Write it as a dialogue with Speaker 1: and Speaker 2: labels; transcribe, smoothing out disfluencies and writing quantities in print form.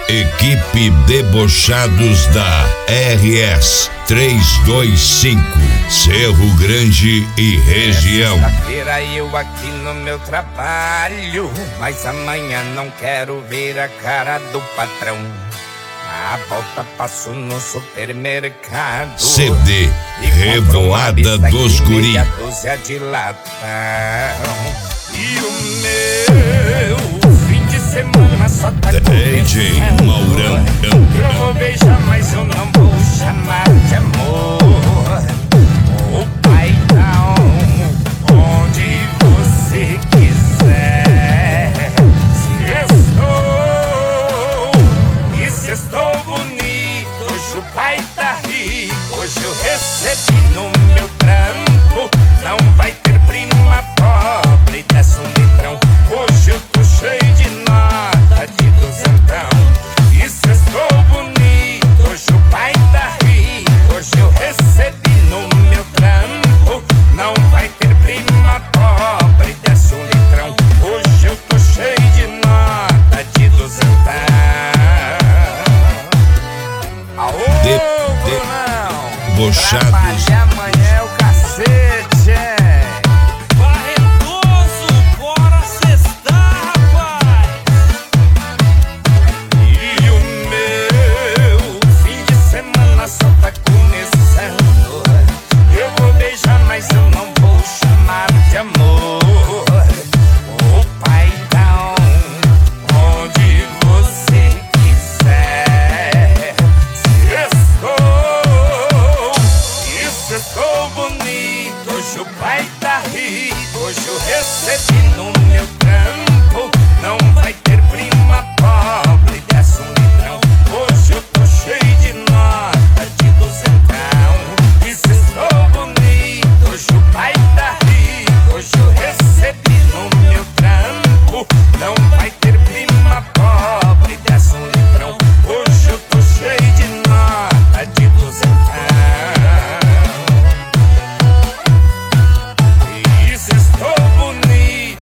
Speaker 1: Equipe Debochados da RS 325, Cerro Grande e região.
Speaker 2: Sexta-feira eu aqui no meu trabalho, mas amanhã não quero ver a cara do patrão. A volta passo no supermercado.
Speaker 1: CD Revoada dos Guri.
Speaker 2: Meia dúzia de latão. E o meu fim de semana só tá
Speaker 1: DJ
Speaker 2: começando.
Speaker 1: Maurão.
Speaker 2: Eu vou beijar, mas eu não vou chamar de amor. O paizão, onde você quiser. Estou bonito, hoje o pai tá rico. Hoje eu recebi no meu trampo. Não vai ter prima pobre, desce um litrão. Hoje eu tô cheio de nota de duzentão. Estou bonito, hoje o pai tá rico. Hoje eu recebi no meu trampo. Não vai ter prima pobre, desce um litrão. Hoje eu tô cheio de nota de duzentão.
Speaker 1: Debochados